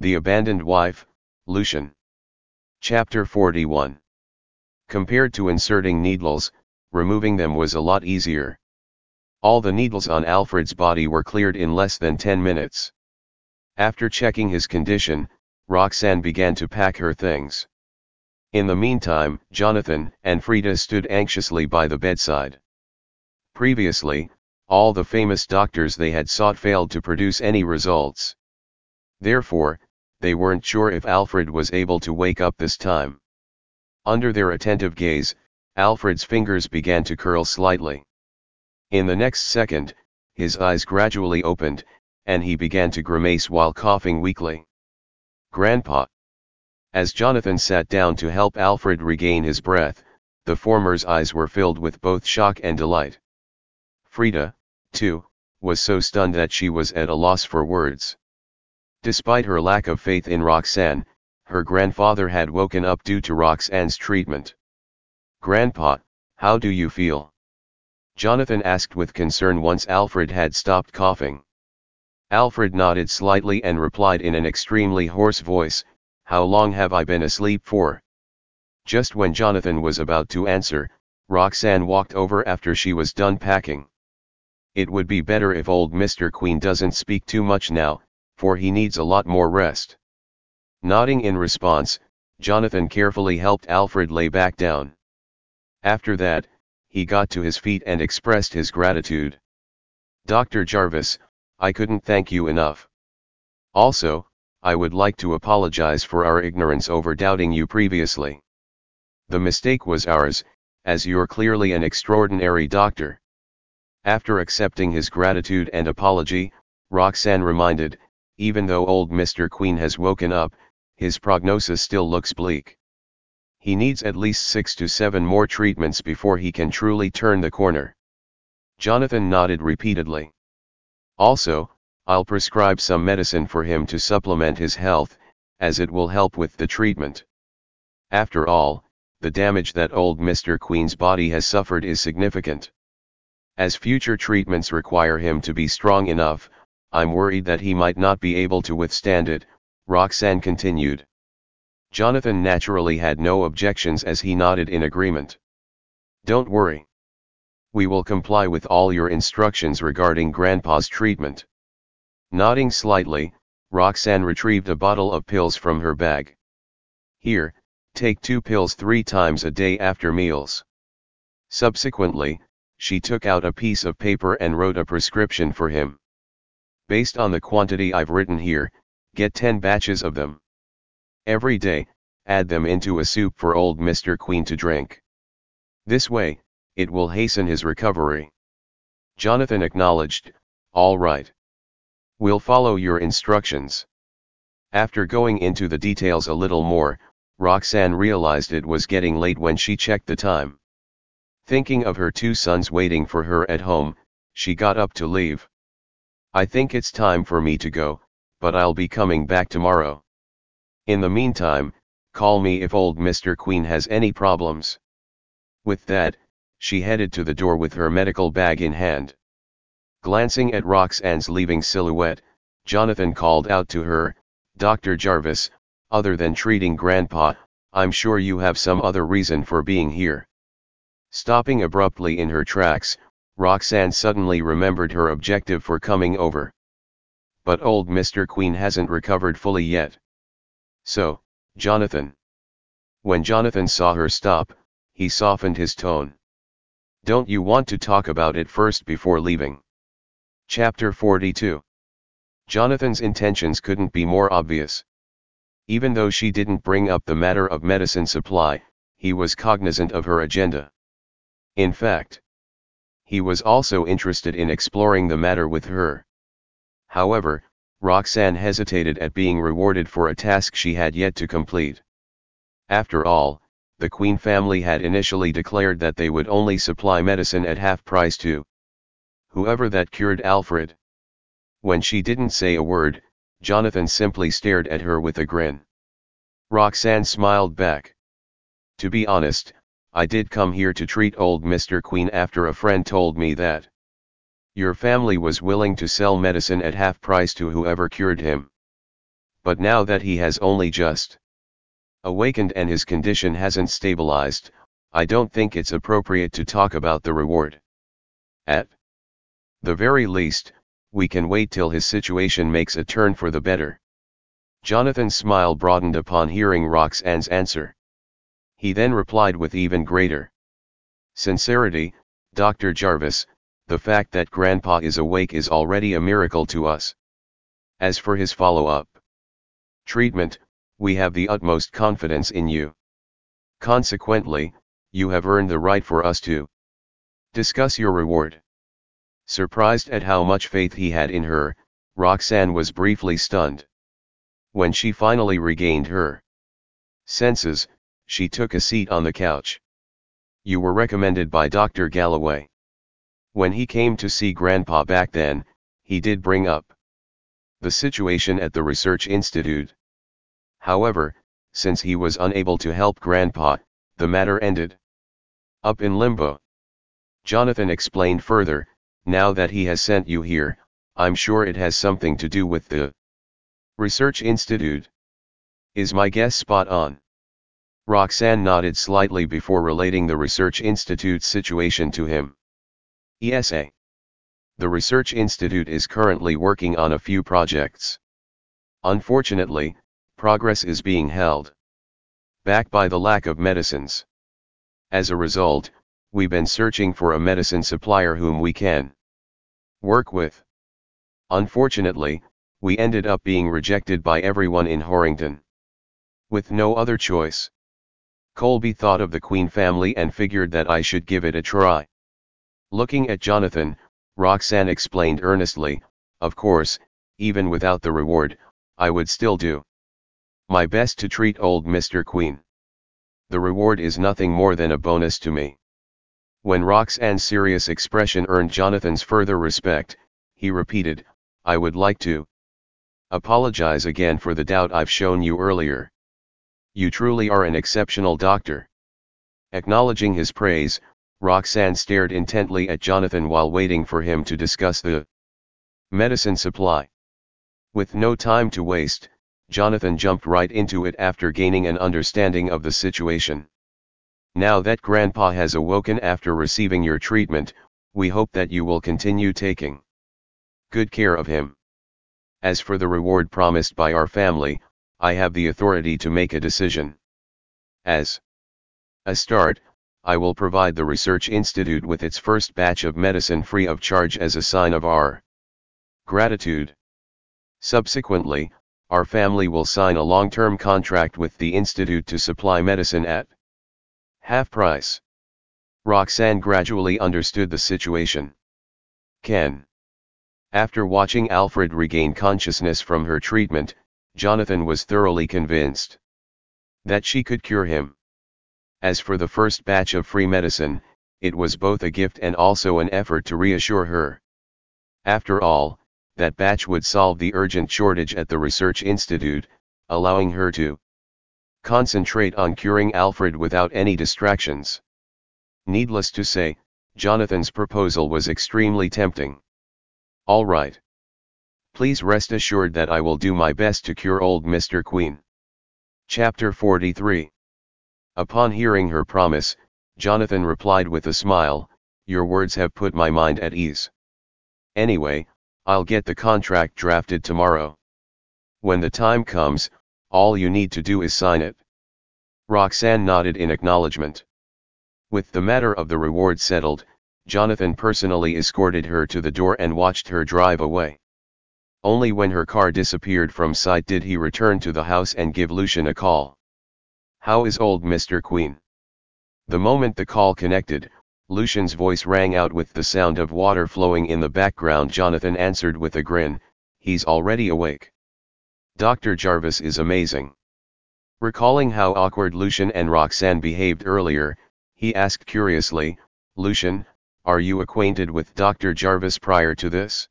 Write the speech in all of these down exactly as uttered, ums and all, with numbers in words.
The Abandoned Wife, Lucian. Chapter forty-one. Compared to inserting needles, removing them was a lot easier. All the needles on Alfred's body were cleared in less than ten minutes. After checking his condition, Roxanne began to pack her things. In the meantime, Jonathan and Frida stood anxiously by the bedside. Previously, all the famous doctors they had sought failed to produce any results. Therefore, they weren't sure if Alfred was able to wake up this time. Under their attentive gaze, Alfred's fingers began to curl slightly. In the next second, his eyes gradually opened, and he began to grimace while coughing weakly. "Grandpa." As Jonathan sat down to help Alfred regain his breath, the former's eyes were filled with both shock and delight. Frida, too, was so stunned that she was at a loss for words. Despite her lack of faith in Roxanne, her grandfather had woken up due to Roxanne's treatment. "Grandpa, how do you feel?" Jonathan asked with concern once Alfred had stopped coughing. Alfred nodded slightly and replied in an extremely hoarse voice, "How long have I been asleep for?" Just when Jonathan was about to answer, Roxanne walked over after she was done packing. "It would be better if old Mister Queen doesn't speak too much now, for he needs a lot more rest." Nodding in response, Jonathan carefully helped Alfred lay back down. After that, he got to his feet and expressed his gratitude. "Doctor Jarvis, I couldn't thank you enough. Also, I would like to apologize for our ignorance over doubting you previously. The mistake was ours, as you're clearly an extraordinary doctor." After accepting his gratitude and apology, Roxanne reminded, "Even though old Mister Queen has woken up, his prognosis still looks bleak. He needs at least six to seven more treatments before he can truly turn the corner." Jonathan nodded repeatedly. "Also, I'll prescribe some medicine for him to supplement his health, as it will help with the treatment. After all, the damage that old Mister Queen's body has suffered is significant. As future treatments require him to be strong enough, I'm worried that he might not be able to withstand it," Roxanne continued. Jonathan naturally had no objections as he nodded in agreement. "Don't worry. We will comply with all your instructions regarding Grandpa's treatment." Nodding slightly, Roxanne retrieved a bottle of pills from her bag. "Here, take two pills three times a day after meals." Subsequently, she took out a piece of paper and wrote a prescription for him. "Based on the quantity I've written here, get ten batches of them. Every day, add them into a soup for old Mister Queen to drink. This way, it will hasten his recovery." Jonathan acknowledged, "All right. We'll follow your instructions." After going into the details a little more, Roxanne realized it was getting late when she checked the time. Thinking of her two sons waiting for her at home, she got up to leave. "I think it's time for me to go, but I'll be coming back tomorrow. In the meantime, call me if old Mister Queen has any problems." With that, she headed to the door with her medical bag in hand. Glancing at Roxanne's leaving silhouette, Jonathan called out to her, "Doctor Jarvis, other than treating Grandpa, I'm sure you have some other reason for being here." Stopping abruptly in her tracks, Roxanne suddenly remembered her objective for coming over. "But old Mister Queen hasn't recovered fully yet." "So, Jonathan." When Jonathan saw her stop, he softened his tone. "Don't you want to talk about it first before leaving?" Chapter forty-two. Jonathan's intentions couldn't be more obvious. Even though she didn't bring up the matter of medicine supply, he was cognizant of her agenda. In fact, he was also interested in exploring the matter with her. However, Roxanne hesitated at being rewarded for a task she had yet to complete. After all, the Queen family had initially declared that they would only supply medicine at half price to whoever that cured Alfred. When she didn't say a word, Jonathan simply stared at her with a grin. Roxanne smiled back. "To be honest, I did come here to treat old Mister Queen after a friend told me that your family was willing to sell medicine at half price to whoever cured him. but now that he has only just awakened and his condition hasn't stabilized, I don't think it's appropriate to talk about the reward. At the very least, we can wait till his situation makes a turn for the better. Jonathan's smile broadened upon hearing Roxanne's answer. He then replied with even greater sincerity, Doctor Jarvis, the fact that Grandpa is awake is already a miracle to us. As for his follow-up treatment, we have the utmost confidence in you. Consequently, you have earned the right for us to discuss your reward. Surprised at how much faith he had in her, Roxanne was briefly stunned. When she finally regained her senses, she took a seat on the couch. You were recommended by Doctor Galloway. When he came to see Grandpa back then, he did bring up the situation at the research institute. However, since he was unable to help Grandpa, the matter ended up in limbo. Jonathan explained further, now that he has sent you here, I'm sure it has something to do with the research institute. Is my guess spot on? Roxanne nodded slightly before relating the research institute's situation to him. E S A. The research institute is currently working on a few projects. Unfortunately, progress is being held back by the lack of medicines. As a result, we've been searching for a medicine supplier whom we can work with. Unfortunately, we ended up being rejected by everyone in Horrington. With no other choice, Colby thought of the Queen family and figured that I should give it a try. Looking at Jonathan, Roxanne explained earnestly, of course, even without the reward, I would still do my best to treat old Mister Queen. The reward is nothing more than a bonus to me. When Roxanne's serious expression earned Jonathan's further respect, he repeated, I would like to apologize again for the doubt I've shown you earlier. You truly are an exceptional doctor. Acknowledging his praise, Roxanne stared intently at Jonathan while waiting for him to discuss the medicine supply. With no time to waste, Jonathan jumped right into it after gaining an understanding of the situation. Now that Grandpa has awoken after receiving your treatment, we hope that you will continue taking good care of him. As for the reward promised by our family, I have the authority to make a decision. As a start, I will provide the Research Institute with its first batch of medicine free of charge as a sign of our gratitude. Subsequently, our family will sign a long-term contract with the Institute to supply medicine at half price. Roxanne gradually understood the situation. Ken. After watching Alfred regain consciousness from her treatment, Jonathan was thoroughly convinced that she could cure him. As for the first batch of free medicine, it was both a gift and also an effort to reassure her. After all, that batch would solve the urgent shortage at the Research Institute, allowing her to concentrate on curing Alfred without any distractions. Needless to say, Jonathan's proposal was extremely tempting. All right. Please rest assured that I will do my best to cure old Mister Queen. Chapter forty-three. Upon hearing her promise, Jonathan replied with a smile, your words have put my mind at ease. Anyway, I'll get the contract drafted tomorrow. When the time comes, all you need to do is sign it. Roxanne nodded in acknowledgement. With the matter of the reward settled, Jonathan personally escorted her to the door and watched her drive away. Only when her car disappeared from sight did he return to the house and give Lucian a call. How is old Mister Queen? The moment the call connected, Lucian's voice rang out with the sound of water flowing in the background. Jonathan answered with a grin, he's already awake. Doctor Jarvis is amazing. Recalling how awkward Lucian and Roxanne behaved earlier, he asked curiously, Lucian, are you acquainted with Doctor Jarvis prior to this?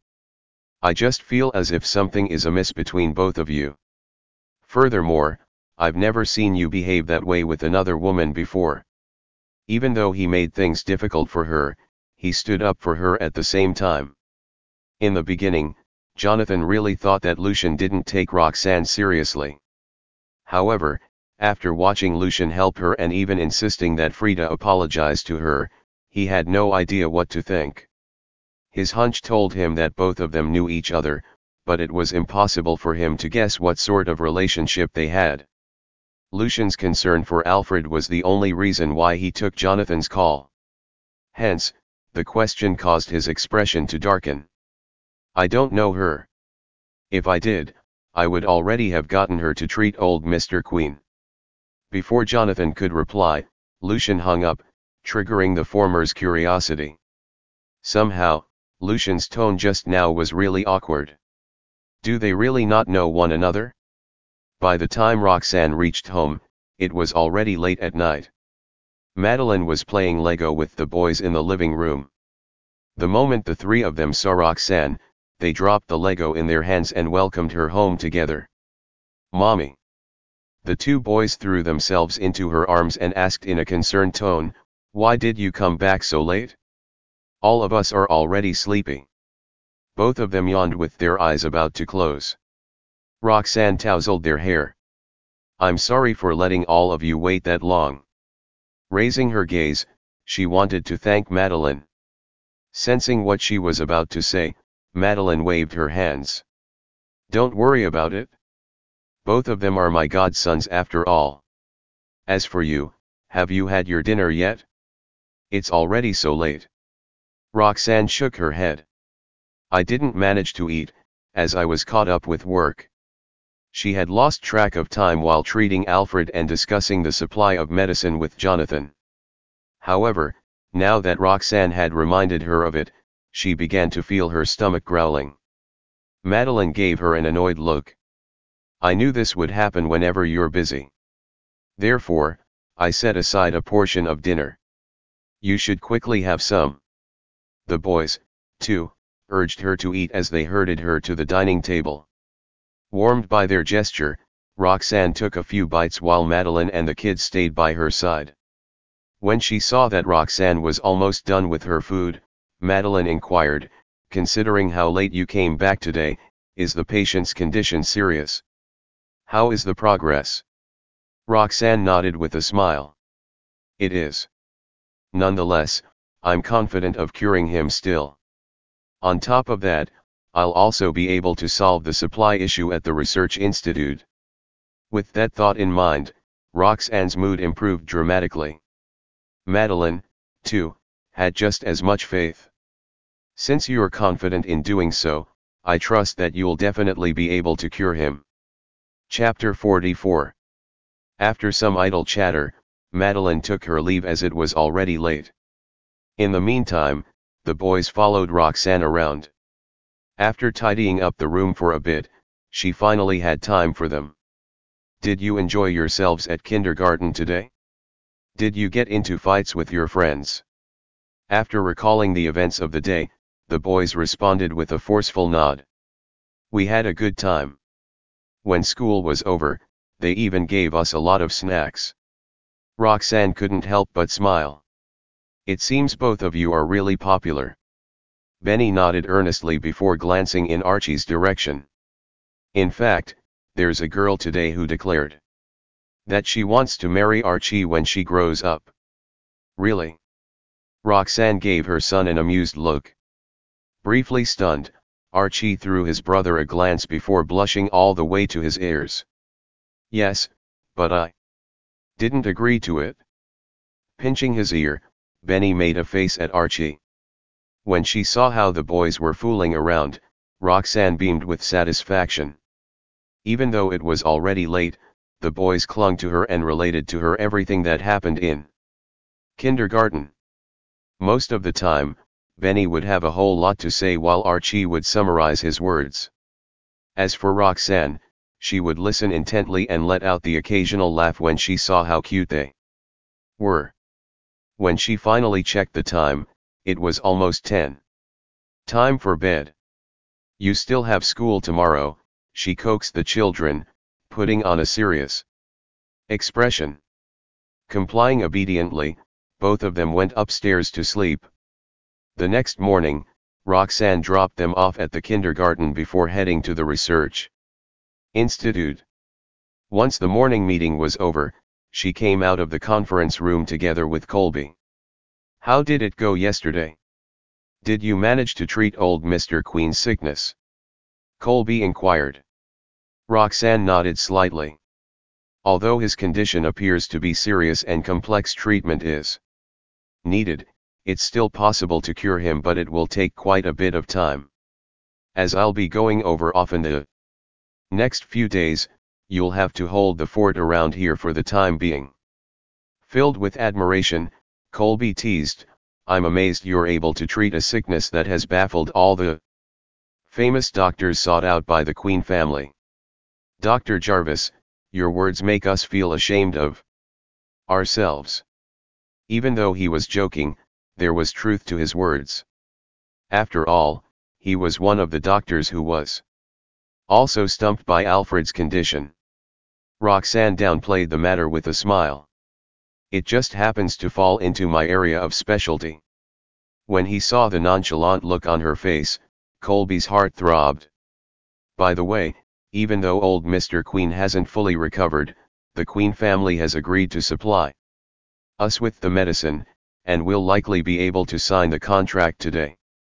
I just feel as if something is amiss between both of you. Furthermore, I've never seen you behave that way with another woman before. Even though he made things difficult for her, he stood up for her at the same time. In the beginning, Jonathan really thought that Lucian didn't take Roxanne seriously. However, after watching Lucian help her and even insisting that Frida apologize to her, he had no idea what to think. His hunch told him that both of them knew each other, but it was impossible for him to guess what sort of relationship they had. Lucian's concern for Alfred was the only reason why he took Jonathan's call. Hence, the question caused his expression to darken. I don't know her. If I did, I would already have gotten her to treat old Mister Queen. Before Jonathan could reply, Lucian hung up, triggering the former's curiosity. Somehow, Lucian's tone just now was really awkward. Do they really not know one another? By the time Roxanne reached home, it was already late at night. Madeline was playing Lego with the boys in the living room. The moment the three of them saw Roxanne, they dropped the Lego in their hands and welcomed her home together. Mommy. The two boys threw themselves into her arms and asked in a concerned tone, why did you come back so late? All of us are already sleepy. Both of them yawned with their eyes about to close. Roxanne tousled their hair. I'm sorry for letting all of you wait that long. Raising her gaze, she wanted to thank Madeline. Sensing what she was about to say, Madeline waved her hands. Don't worry about it. Both of them are my godsons after all. As for you, have you had your dinner yet? It's already so late. Roxanne shook her head. I didn't manage to eat, as I was caught up with work. She had lost track of time while treating Alfred and discussing the supply of medicine with Jonathan. However, now that Roxanne had reminded her of it, she began to feel her stomach growling. Madeline gave her an annoyed look. I knew this would happen whenever you're busy. Therefore, I set aside a portion of dinner. You should quickly have some. The boys, too, urged her to eat as they herded her to the dining table. Warmed by their gesture, Roxanne took a few bites while Madeline and the kids stayed by her side. When she saw that Roxanne was almost done with her food, Madeline inquired, considering how late you came back today, is the patient's condition serious? How is the progress? Roxanne nodded with a smile. It is. Nonetheless, I'm confident of curing him still. On top of that, I'll also be able to solve the supply issue at the research institute. With that thought in mind, Roxanne's mood improved dramatically. Madeline, too, had just as much faith. Since you're confident in doing so, I trust that you'll definitely be able to cure him. Chapter forty-four. After some idle chatter, Madeline took her leave as it was already late. In the meantime, the boys followed Roxanne around. After tidying up the room for a bit, she finally had time for them. Did you enjoy yourselves at kindergarten today? Did you get into fights with your friends? After recalling the events of the day, the boys responded with a forceful nod. We had a good time. When school was over, they even gave us a lot of snacks. Roxanne couldn't help but smile. It seems both of you are really popular. Benny nodded earnestly before glancing in Archie's direction. In fact, there's a girl today who declared that she wants to marry Archie when she grows up. Really? Roxanne gave her son an amused look. Briefly stunned, Archie threw his brother a glance before blushing all the way to his ears. Yes, but I didn't agree to it. Pinching his ear, Benny made a face at Archie. When she saw how the boys were fooling around, Roxanne beamed with satisfaction. Even though it was already late, the boys clung to her and related to her everything that happened in kindergarten. Most of the time, Benny would have a whole lot to say while Archie would summarize his words. As for Roxanne, she would listen intently and let out the occasional laugh when she saw how cute they were. When she finally checked the time, it was almost ten. Time for bed. You still have school tomorrow, she coaxed the children, putting on a serious expression. Complying obediently, both of them went upstairs to sleep. The next morning, Roxanne dropped them off at the kindergarten before heading to the research institute. Once the morning meeting was over, she came out of the conference room together with Colby. "How did it go yesterday? Did you manage to treat old Mister Queen's sickness?" Colby inquired. Roxanne nodded slightly. "Although his condition appears to be serious and complex treatment is needed, it's still possible to cure him, but it will take quite a bit of time. As I'll be going over often the next few days, you'll have to hold the fort around here for the time being." Filled with admiration, Colby teased, "I'm amazed you're able to treat a sickness that has baffled all the famous doctors sought out by the Queen family. Doctor Jarvis, your words make us feel ashamed of ourselves." Even though he was joking, there was truth to his words. After all, he was one of the doctors who was also stumped by Alfred's condition. Roxanne downplayed the matter with a smile. "It just happens to fall into my area of specialty." When he saw the nonchalant look on her face, Colby's heart throbbed. "By the way, even though old Mister Queen hasn't fully recovered, the Queen family has agreed to supply us with the medicine, and we'll likely be able to sign the contract today.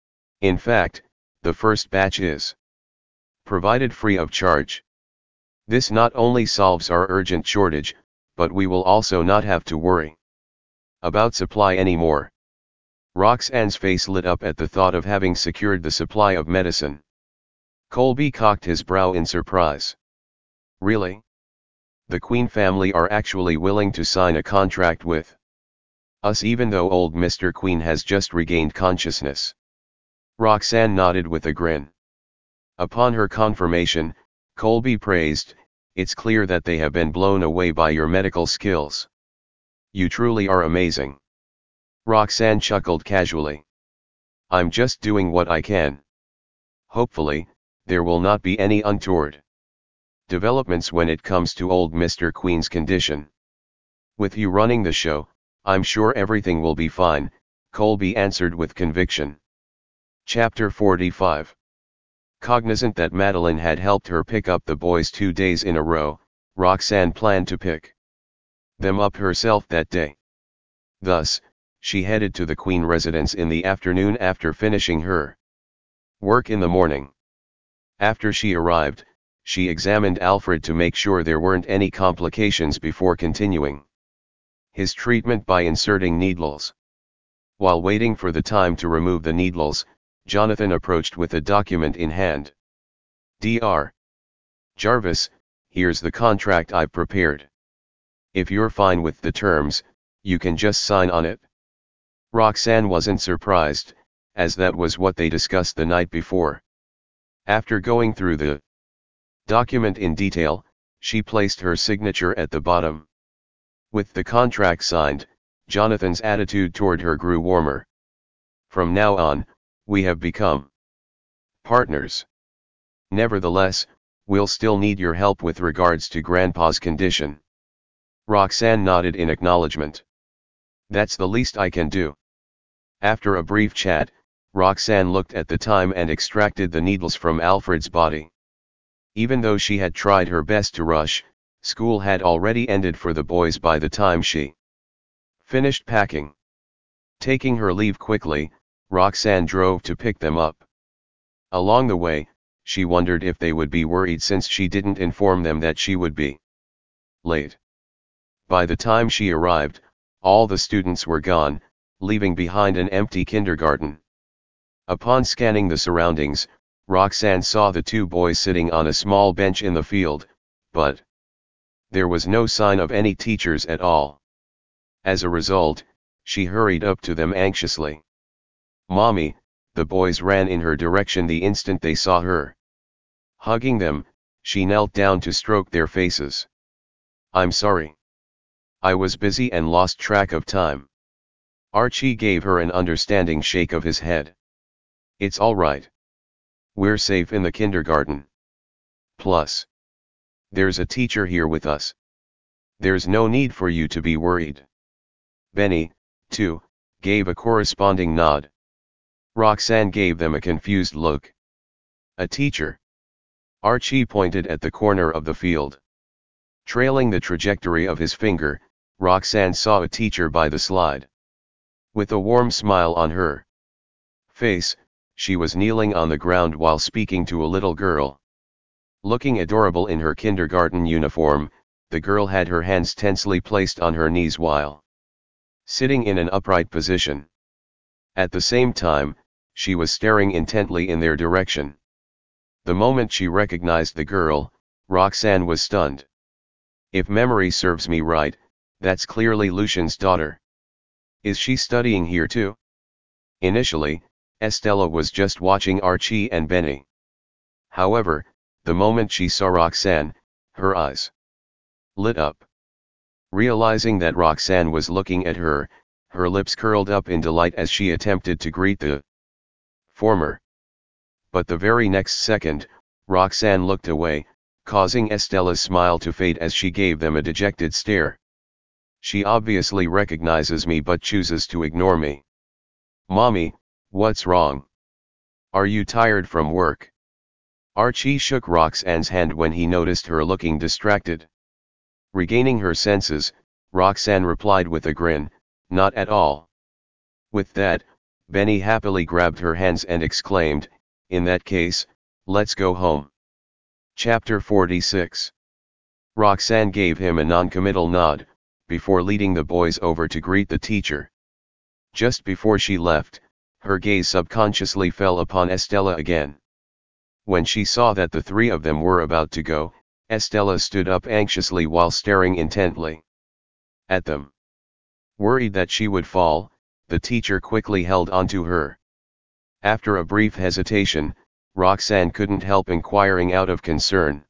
In fact, the first batch is provided free of charge. This not only solves our urgent shortage, but we will also not have to worry about supply anymore." Roxanne's face lit up at the thought of having secured the supply of medicine. Colby cocked his brow in surprise. "Really? The Queen family are actually willing to sign a contract with us even though old Mister Queen has just regained consciousness?" Roxanne nodded with a grin. Upon her confirmation, Colby praised, "It's clear that they have been blown away by your medical skills. You truly are amazing." Roxanne chuckled casually. "I'm just doing what I can. Hopefully, there will not be any untoward developments when it comes to old Mister Queen's condition. With you running the show, I'm sure everything will be fine," Colby answered with conviction. Chapter forty-five. Cognizant that Madeline had helped her pick up the boys two days in a row, Roxanne planned to pick them up herself that day. Thus, she headed to the Queen residence in the afternoon after finishing her work in the morning. After she arrived, she examined Alfred to make sure there weren't any complications before continuing his treatment by inserting needles. While waiting for the time to remove the needles, Jonathan approached with a document in hand. "Doctor Jarvis, here's the contract I've prepared. If you're fine with the terms, you can just sign on it." Roxanne wasn't surprised, as that was what they discussed the night before. After going through the document in detail, she placed her signature at the bottom. With the contract signed, Jonathan's attitude toward her grew warmer. "From now on, we have become partners. Nevertheless, we'll still need your help with regards to Grandpa's condition." Roxanne nodded in acknowledgement. "That's the least I can do." After a brief chat, Roxanne looked at the time and extracted the needles from Alfred's body. Even though she had tried her best to rush, school had already ended for the boys by the time she finished packing. Taking her leave quickly, Roxanne drove to pick them up. Along the way, she wondered if they would be worried since she didn't inform them that she would be late. By the time she arrived, all the students were gone, leaving behind an empty kindergarten. Upon scanning the surroundings, Roxanne saw the two boys sitting on a small bench in the field, but there was no sign of any teachers at all. As a result, she hurried up to them anxiously. "Mommy," the boys ran in her direction the instant they saw her. Hugging them, she knelt down to stroke their faces. "I'm sorry. I was busy and lost track of time." Archie gave her an understanding shake of his head. "It's all right. We're safe in the kindergarten. Plus, there's a teacher here with us. There's no need for you to be worried." Benny, too, gave a corresponding nod. Roxanne gave them a confused look. A teacher. Archie pointed at the corner of the field. Trailing the trajectory of his finger, Roxanne saw a teacher by the slide. With a warm smile on her face, she was kneeling on the ground while speaking to a little girl. Looking adorable in her kindergarten uniform, the girl had her hands tensely placed on her knees while sitting in an upright position. At the same time, she was staring intently in their direction. The moment she recognized the girl, Roxanne was stunned. If memory serves me right, that's clearly Lucian's daughter. Is she studying here too? Initially, Estella was just watching Archie and Benny. However, the moment she saw Roxanne, her eyes lit up. Realizing that Roxanne was looking at her, her lips curled up in delight as she attempted to greet the former. But the very next second, Roxanne looked away, causing Estella's smile to fade as she gave them a dejected stare. She obviously recognizes me but chooses to ignore me. Mommy, what's wrong? Are you tired from work? Archie shook Roxanne's hand when he noticed her looking distracted. Regaining her senses, Roxanne replied with a grin, not at all. With that, Benny happily grabbed her hands and exclaimed, in that case, let's go home. Chapter forty-six. Roxanne gave him a non-committal nod, before leading the boys over to greet the teacher. Just before she left, her gaze subconsciously fell upon Estella again. When she saw that the three of them were about to go, Estella stood up anxiously while staring intently at them. Worried that she would fall, the teacher quickly held onto her. After a brief hesitation, Roxanne couldn't help inquiring out of concern.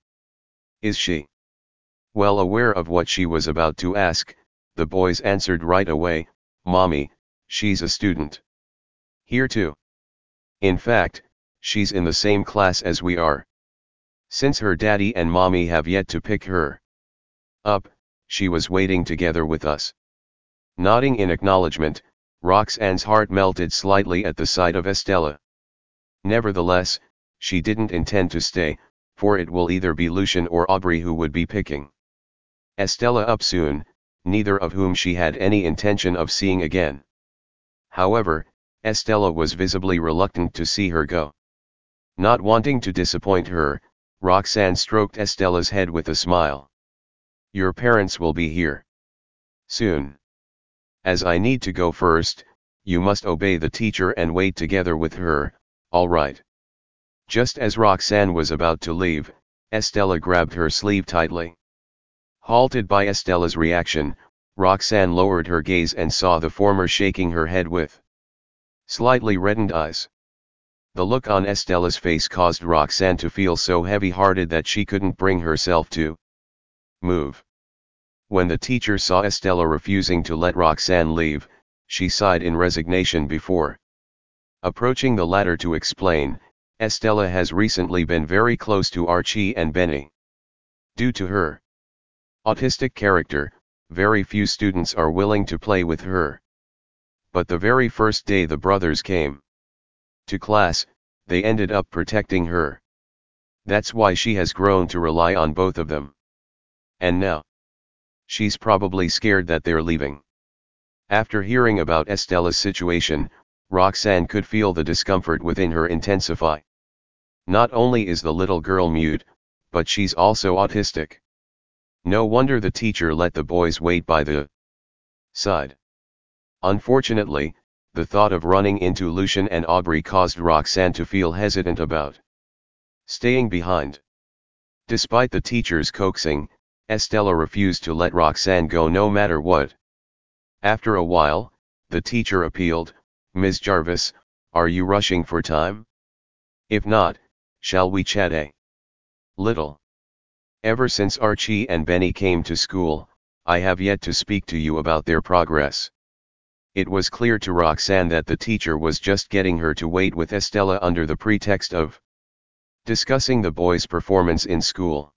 Is she? Well aware of what she was about to ask, the boys answered right away, Mommy, she's a student. Here too. In fact, she's in the same class as we are. Since her daddy and mommy have yet to pick her up, she was waiting together with us. Nodding in acknowledgement, Roxanne's heart melted slightly at the sight of Estella. Nevertheless, she didn't intend to stay, for it will either be Lucian or Aubrey who would be picking Estella up soon, neither of whom she had any intention of seeing again. However, Estella was visibly reluctant to see her go. Not wanting to disappoint her, Roxanne stroked Estella's head with a smile. Your parents will be here soon. As I need to go first, you must obey the teacher and wait together with her, all right? Just as Roxanne was about to leave, Estella grabbed her sleeve tightly. Halted by Estella's reaction, Roxanne lowered her gaze and saw the former shaking her head with slightly reddened eyes. The look on Estella's face caused Roxanne to feel so heavy-hearted that she couldn't bring herself to move. When the teacher saw Estella refusing to let Roxanne leave, she sighed in resignation before approaching the ladder to explain, Estella has recently been very close to Archie and Benny. Due to her autistic character, very few students are willing to play with her. But the very first day the brothers came to class, they ended up protecting her. That's why she has grown to rely on both of them. And now, she's probably scared that they're leaving. After hearing about Estella's situation, Roxanne could feel the discomfort within her intensify. Not only is the little girl mute, but she's also autistic. No wonder the teacher let the boys wait by the side. Unfortunately, the thought of running into Lucian and Aubrey caused Roxanne to feel hesitant about staying behind. Despite the teacher's coaxing, Estella refused to let Roxanne go no matter what. After a while, the teacher appealed, Miz Jarvis, are you rushing for time? If not, shall we chat a little? Ever since Archie and Benny came to school, I have yet to speak to you about their progress. It was clear to Roxanne that the teacher was just getting her to wait with Estella under the pretext of discussing the boys' performance in school.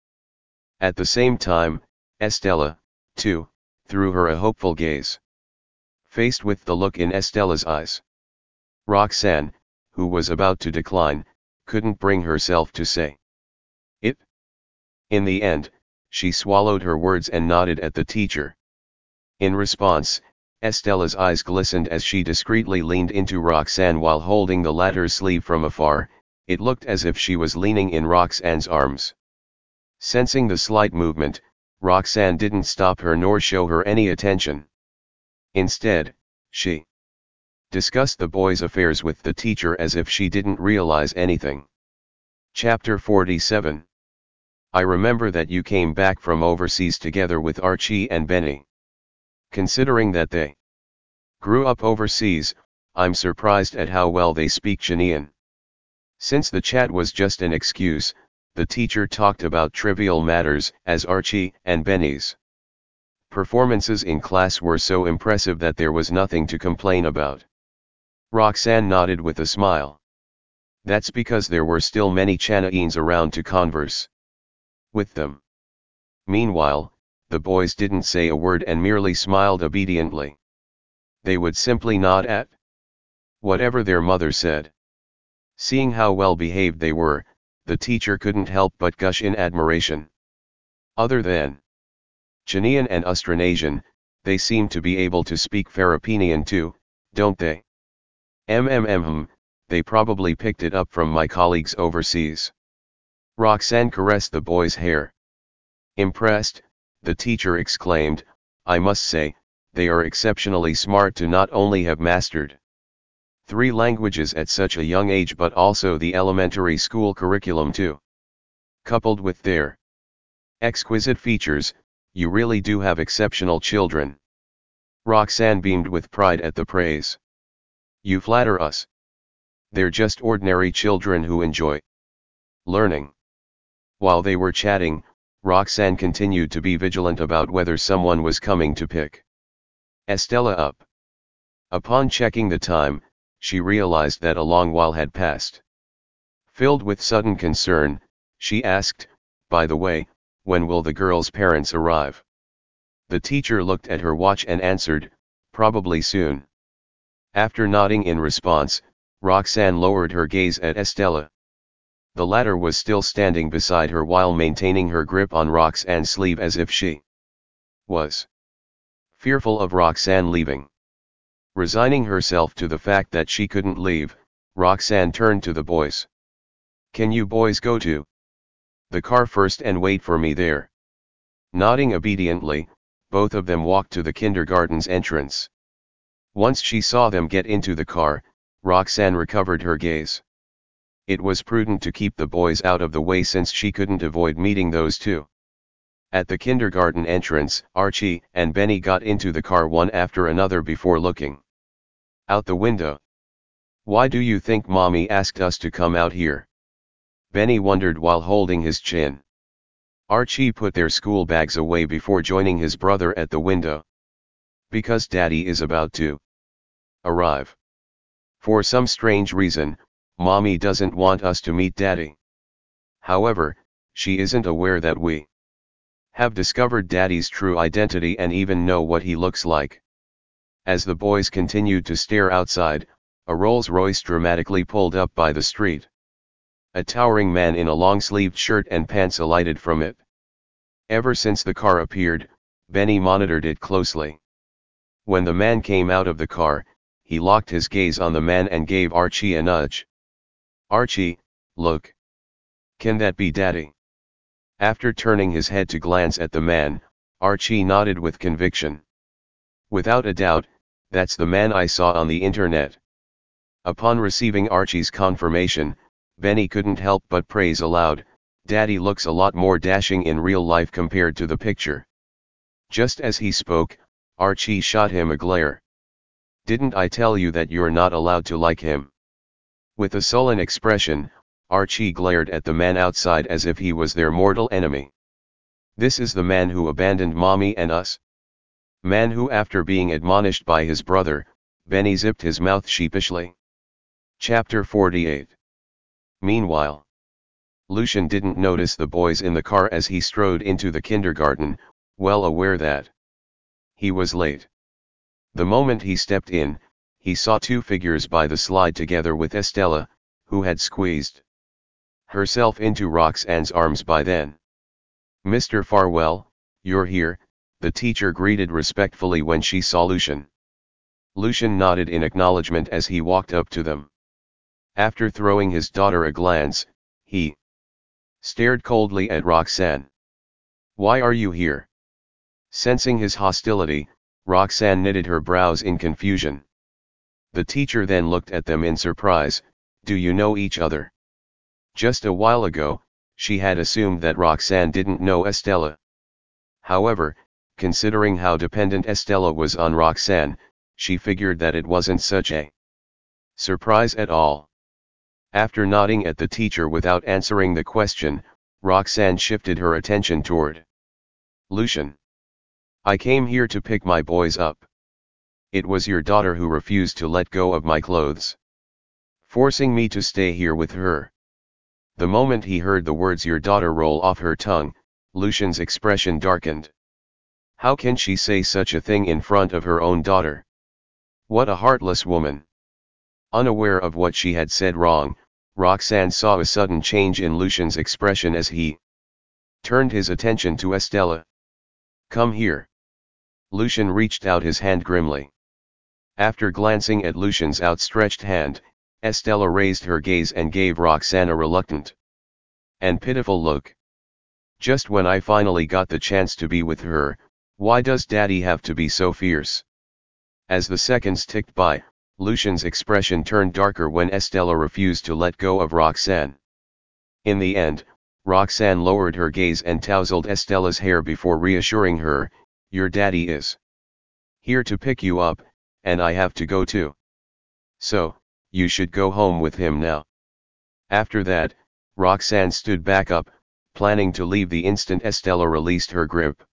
At the same time, Estella, too, threw her a hopeful gaze. Faced with the look in Estella's eyes, Roxanne, who was about to decline, couldn't bring herself to say it. In the end, she swallowed her words and nodded at the teacher. In response, Estella's eyes glistened as she discreetly leaned into Roxanne while holding the latter's sleeve from afar. It looked as if she was leaning in Roxanne's arms. Sensing the slight movement, Roxanne didn't stop her nor show her any attention. Instead, she discussed the boy's affairs with the teacher as if she didn't realize anything. Chapter forty-seven. I remember that you came back from overseas together with Archie and Benny. Considering that they grew up overseas, I'm surprised at how well they speak Chilean. Since the chat was just an excuse, the teacher talked about trivial matters as Archie and Benny's performances in class were so impressive that there was nothing to complain about. Roxanne nodded with a smile. That's because there were still many Chanaeans around to converse with them. Meanwhile, the boys didn't say a word and merely smiled obediently. They would simply nod at whatever their mother said. Seeing how well behaved they were, the teacher couldn't help but gush in admiration. Other than Chilean and Austronesian, they seem to be able to speak Filipinian too, don't they? Mmm, they probably picked it up from my colleagues overseas. Roxanne caressed the boy's hair. Impressed, the teacher exclaimed, I must say, they are exceptionally smart to not only have mastered three languages at such a young age but also the elementary school curriculum too. Coupled with their exquisite features, you really do have exceptional children. Roxanne beamed with pride at the praise. You flatter us. They're just ordinary children who enjoy learning. While they were chatting, Roxanne continued to be vigilant about whether someone was coming to pick Estella up. Upon checking the time, she realized that a long while had passed. Filled with sudden concern, she asked, by the way, when will the girl's parents arrive? The teacher looked at her watch and answered, probably soon. After nodding in response, Roxanne lowered her gaze at Estella. The latter was still standing beside her while maintaining her grip on Roxanne's sleeve as if she was fearful of Roxanne leaving. Resigning herself to the fact that she couldn't leave, Roxanne turned to the boys. Can you boys go to the car first and wait for me there? Nodding obediently, both of them walked to the kindergarten's entrance. Once she saw them get into the car, Roxanne recovered her gaze. It was prudent to keep the boys out of the way since she couldn't avoid meeting those two. At the kindergarten entrance, Archie and Benny got into the car one after another before looking out the window. Why do you think Mommy asked us to come out here? Benny wondered while holding his chin. Archie put their school bags away before joining his brother at the window. Because Daddy is about to arrive. For some strange reason, Mommy doesn't want us to meet Daddy. However, she isn't aware that we have discovered Daddy's true identity and even know what he looks like. As the boys continued to stare outside, a Rolls-Royce dramatically pulled up by the street. A towering man in a long-sleeved shirt and pants alighted from it. Ever since the car appeared, Benny monitored it closely. When the man came out of the car, he locked his gaze on the man and gave Archie a nudge. Archie, look. Can that be Daddy? After turning his head to glance at the man, Archie nodded with conviction. Without a doubt, that's the man I saw on the internet. Upon receiving Archie's confirmation, Benny couldn't help but praise aloud, Daddy looks a lot more dashing in real life compared to the picture. Just as he spoke, Archie shot him a glare. Didn't I tell you that you're not allowed to like him? With a sullen expression, Archie glared at the man outside as if he was their mortal enemy. This is the man who abandoned Mommy and us. Man who, after being admonished by his brother, Benny zipped his mouth sheepishly. Chapter forty-eight. Meanwhile, Lucian didn't notice the boys in the car as he strode into the kindergarten, well aware that he was late. The moment he stepped in, he saw two figures by the slide together with Estella, who had squeezed herself into Roxanne's arms by then. "Mister Farwell, you're here," the teacher greeted respectfully when she saw Lucian. Lucian nodded in acknowledgement as he walked up to them. After throwing his daughter a glance, he stared coldly at Roxanne. "Why are you here?" Sensing his hostility, Roxanne knitted her brows in confusion. The teacher then looked at them in surprise. "Do you know each other?" Just a while ago, she had assumed that Roxanne didn't know Estella. However, considering how dependent Estella was on Roxanne, she figured that it wasn't such a surprise at all. After nodding at the teacher without answering the question, Roxanne shifted her attention toward Lucian. "I came here to pick my boys up. It was your daughter who refused to let go of my clothes, forcing me to stay here with her." The moment he heard the words "your daughter" roll off her tongue, Lucian's expression darkened. How can she say such a thing in front of her own daughter? What a heartless woman. Unaware of what she had said wrong, Roxanne saw a sudden change in Lucian's expression as he turned his attention to Estella. "Come here." Lucian reached out his hand grimly. After glancing at Lucian's outstretched hand, Estella raised her gaze and gave Roxanne a reluctant and pitiful look. "Just when I finally got the chance to be with her, why does Daddy have to be so fierce?" As the seconds ticked by, Lucian's expression turned darker when Estella refused to let go of Roxanne. In the end, Roxanne lowered her gaze and tousled Estella's hair before reassuring her, "Your daddy is here to pick you up, and I have to go too. So, you should go home with him now." After that, Roxanne stood back up, planning to leave the instant Estella released her grip.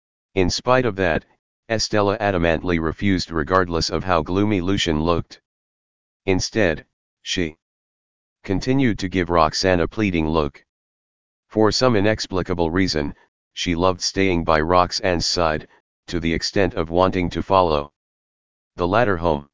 In spite of that, Estella adamantly refused regardless of how gloomy Lucian looked. Instead, she continued to give Roxanne a pleading look. For some inexplicable reason, she loved staying by Roxanne's side, to the extent of wanting to follow the latter home.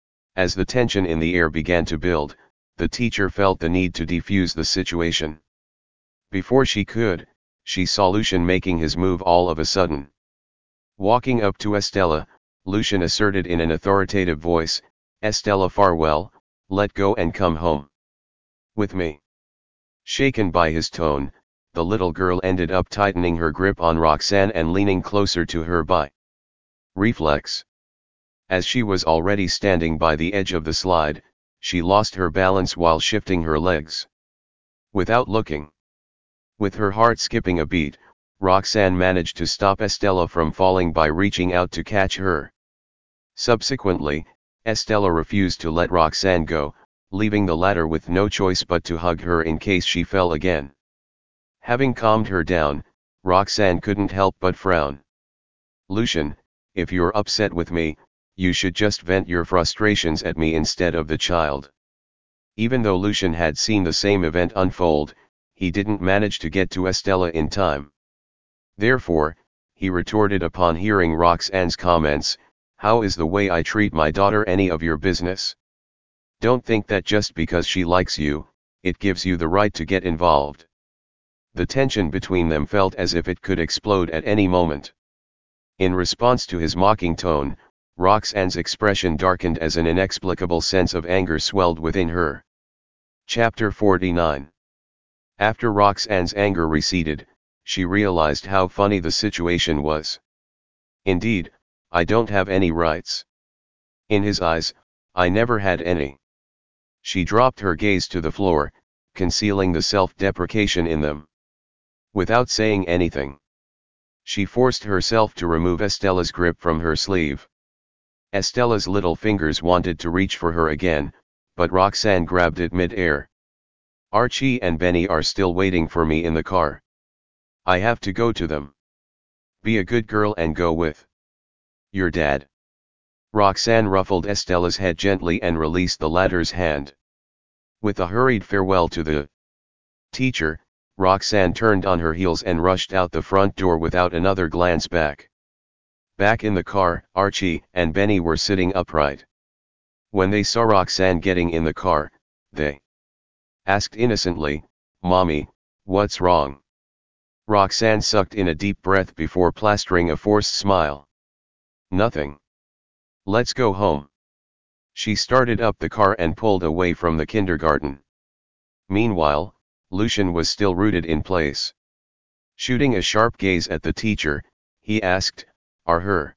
As the tension in the air began to build, the teacher felt the need to defuse the situation. Before she could, she saw Lucian making his move all of a sudden. Walking up to Estella, Lucian asserted in an authoritative voice, "Estella Farwell, let go and come home with me." Shaken by his tone, the little girl ended up tightening her grip on Roxanne and leaning closer to her by reflex. As she was already standing by the edge of the slide, she lost her balance while shifting her legs. Without looking, with her heart skipping a beat, Roxanne managed to stop Estella from falling by reaching out to catch her. Subsequently, Estella refused to let Roxanne go, leaving the latter with no choice but to hug her in case she fell again. Having calmed her down, Roxanne couldn't help but frown. "Lucian, if you're upset with me, you should just vent your frustrations at me instead of the child." Even though Lucian had seen the same event unfold, he didn't manage to get to Estella in time. Therefore, he retorted upon hearing Roxanne's comments, "How is the way I treat my daughter any of your business? Don't think that just because she likes you, it gives you the right to get involved." The tension between them felt as if it could explode at any moment. In response to his mocking tone, Roxanne's expression darkened as an inexplicable sense of anger swelled within her. Chapter forty-nine. After Roxanne's anger receded, she realized how funny the situation was. "Indeed, I don't have any rights." In his eyes, "I never had any." She dropped her gaze to the floor, concealing the self-deprecation in them. Without saying anything, she forced herself to remove Estella's grip from her sleeve. Estella's little fingers wanted to reach for her again, but Roxanne grabbed it mid-air. "Archie and Benny are still waiting for me in the car. I have to go to them. Be a good girl and go with your dad." Roxanne ruffled Estella's head gently and released the latter's hand. With a hurried farewell to the teacher, Roxanne turned on her heels and rushed out the front door without another glance back. Back in the car, Archie and Benny were sitting upright. When they saw Roxanne getting in the car, they asked innocently, "Mommy, what's wrong?" Roxanne sucked in a deep breath before plastering a forced smile. "Nothing. Let's go home." She started up the car and pulled away from the kindergarten. Meanwhile, Lucian was still rooted in place. Shooting a sharp gaze at the teacher, he asked, "Are her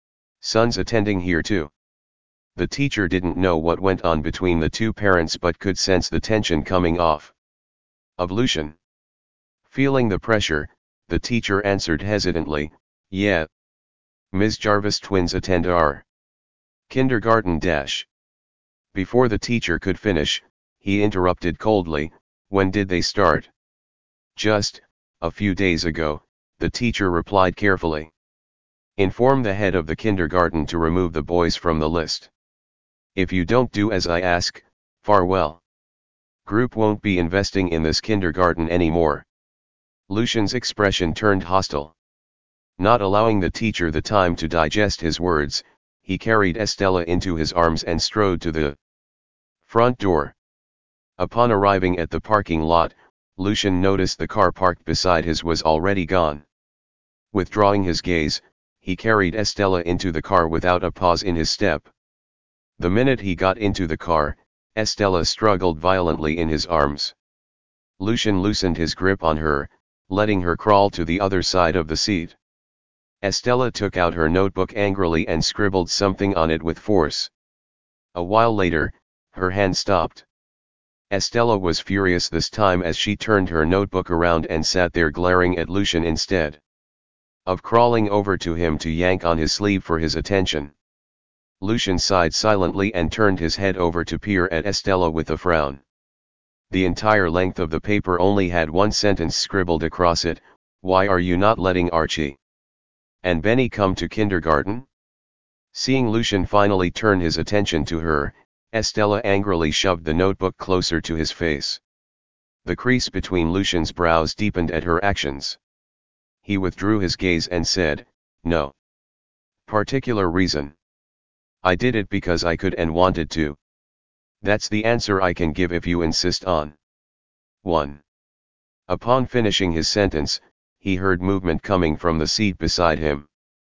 sons attending here too?" The teacher didn't know what went on between the two parents but could sense the tension coming off of Lucian. Feeling the pressure, the teacher answered hesitantly, "Yeah. Miz Jarvis twins attend our kindergarten dash." Before the teacher could finish, he interrupted coldly, "When did they start?" "Just a few days ago," the teacher replied carefully. "Inform the head of the kindergarten to remove the boys from the list. If you don't do as I ask, farewell. Group won't be investing in this kindergarten anymore." Lucian's expression turned hostile. Not allowing the teacher the time to digest his words, he carried Estella into his arms and strode to the front door. Upon arriving at the parking lot, Lucian noticed the car parked beside his was already gone. Withdrawing his gaze, he carried Estella into the car without a pause in his step. The minute he got into the car, Estella struggled violently in his arms. Lucian loosened his grip on her, letting her crawl to the other side of the seat. Estella took out her notebook angrily and scribbled something on it with force. A while later, her hand stopped. Estella was furious this time as she turned her notebook around and sat there glaring at Lucian instead of crawling over to him to yank on his sleeve for his attention. Lucian sighed silently and turned his head over to peer at Estella with a frown. The entire length of the paper only had one sentence scribbled across it: "Why are you not letting Archie and Benny come to kindergarten?" Seeing Lucian finally turn his attention to her, Estella angrily shoved the notebook closer to his face. The crease between Lucian's brows deepened at her actions. He withdrew his gaze and said, "No particular reason. I did it because I could and wanted to. That's the answer I can give if you insist on one." Upon finishing his sentence, he heard movement coming from the seat beside him.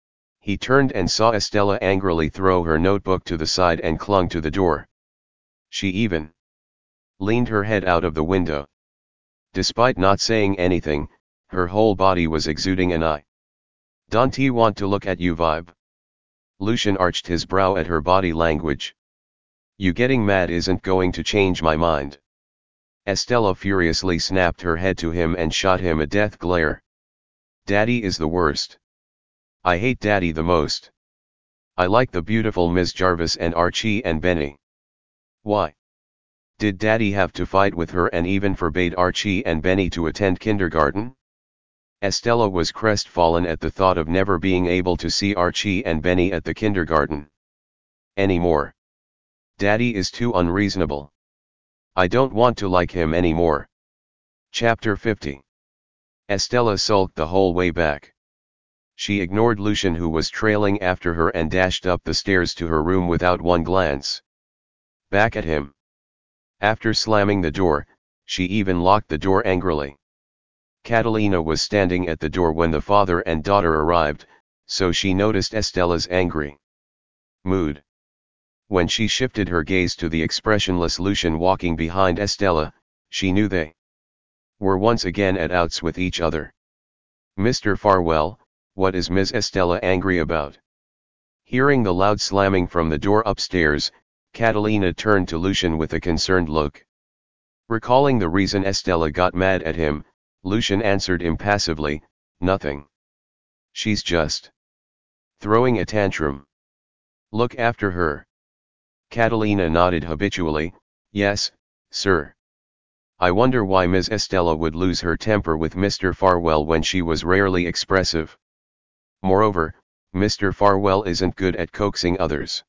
He turned and saw Estella angrily throw her notebook to the side and clung to the door. She even leaned her head out of the window. Despite not saying anything, her whole body was exuding an "I don't want to look at you" vibe. Lucian arched his brow at her body language. "You getting mad isn't going to change my mind." Estella furiously snapped her head to him and shot him a death glare. "Daddy is the worst. I hate Daddy the most. I like the beautiful Miz Jarvis and Archie and Benny. Why did Daddy have to fight with her and even forbade Archie and Benny to attend kindergarten?" Estella was crestfallen at the thought of never being able to see Archie and Benny at the kindergarten anymore. "Daddy is too unreasonable. I don't want to like him anymore." Chapter fifty. Estella sulked the whole way back. She ignored Lucian, who was trailing after her, and dashed up the stairs to her room without one glance back at him. After slamming the door, she even locked the door angrily. Catalina was standing at the door when the father and daughter arrived, so she noticed Estella's angry mood. When she shifted her gaze to the expressionless Lucian walking behind Estella, she knew they were once again at outs with each other. "Mister Farwell, what is Miss Estella angry about?" Hearing the loud slamming from the door upstairs, Catalina turned to Lucian with a concerned look. Recalling the reason Estella got mad at him, Lucian answered impassively, "Nothing. She's just throwing a tantrum. Look after her." Catalina nodded habitually, "Yes, sir. I wonder why Miss Estella would lose her temper with Mister Farwell when she was rarely expressive. Moreover, Mister Farwell isn't good at coaxing others.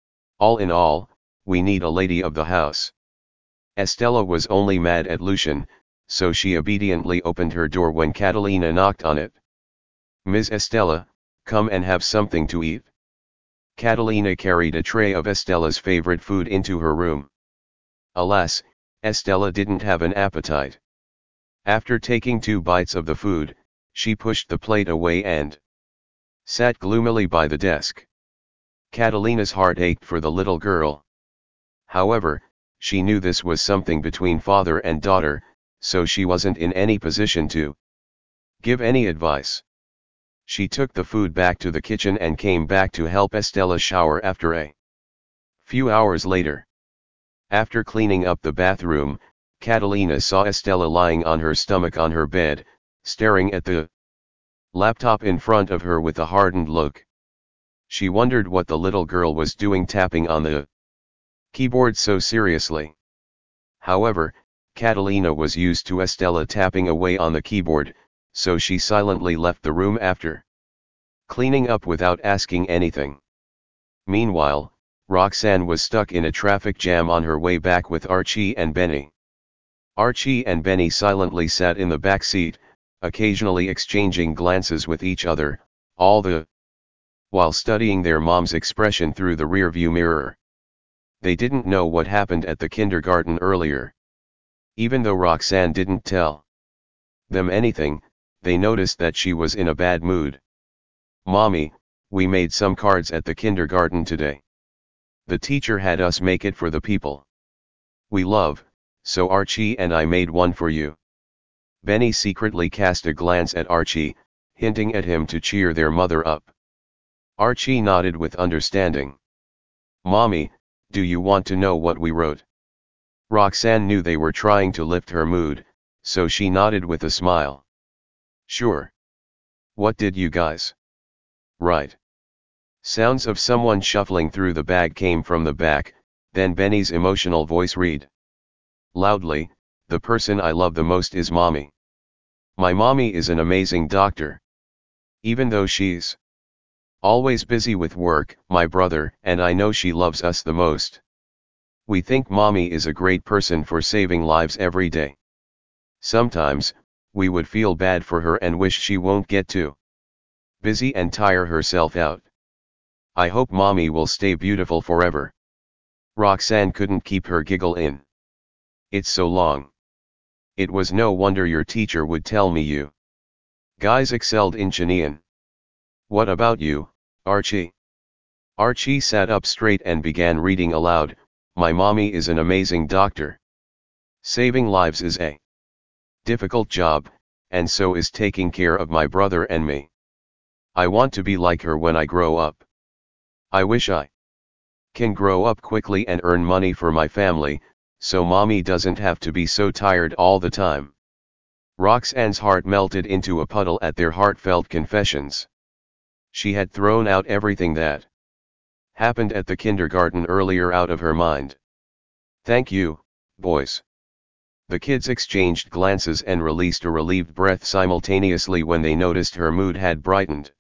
All in all, we need a lady of the house." Estella was only mad at Lucian, so she obediently opened her door when Catalina knocked on it. "Miss Estella, come and have something to eat." Catalina carried a tray of Estella's favorite food into her room. Alas, Estella didn't have an appetite. After taking two bites of the food, she pushed the plate away and sat gloomily by the desk. Catalina's heart ached for the little girl. However, she knew this was something between father and daughter, so she wasn't in any position to give any advice. She took the food back to the kitchen and came back to help Estella shower after a few hours later. After cleaning up the bathroom, Catalina saw Estella lying on her stomach on her bed, staring at the laptop in front of her with a hardened look. She wondered what the little girl was doing tapping on the keyboard so seriously. However, Catalina was used to Estella tapping away on the keyboard, so she silently left the room after cleaning up without asking anything. Meanwhile, Roxanne was stuck in a traffic jam on her way back with Archie and Benny. Archie and Benny silently sat in the back seat, occasionally exchanging glances with each other, all the while studying their mom's expression through the rearview mirror. They didn't know what happened at the kindergarten earlier. Even though Roxanne didn't tell them anything, they noticed that she was in a bad mood. "Mommy, we made some cards at the kindergarten today. The teacher had us make it for the people we love, so Archie and I made one for you." Benny secretly cast a glance at Archie, hinting at him to cheer their mother up. Archie nodded with understanding. "Mommy, do you want to know what we wrote?" Roxanne knew they were trying to lift her mood, so she nodded with a smile. "Sure. What did you guys write?" Sounds of someone shuffling through the bag came from the back, then Benny's emotional voice read loudly, "The person I love the most is Mommy. My mommy is an amazing doctor. Even though she's always busy with work, my brother and I know she loves us the most. We think Mommy is a great person for saving lives every day. Sometimes, we would feel bad for her and wish she won't get too busy and tire herself out. I hope Mommy will stay beautiful forever." Roxanne couldn't keep her giggle in. "It's so long. It was no wonder your teacher would tell me you guys excelled in Chilean. What about you, Archie?" Archie sat up straight and began reading aloud, "My mommy is an amazing doctor. Saving lives is a difficult job, and so is taking care of my brother and me. I want to be like her when I grow up. I wish I can grow up quickly and earn money for my family, so mommy doesn't have to be so tired all the time." Roxanne's heart melted into a puddle at their heartfelt confessions. She had thrown out everything that happened at the kindergarten earlier out of her mind. "Thank you, boys." The kids exchanged glances and released a relieved breath simultaneously when they noticed her mood had brightened.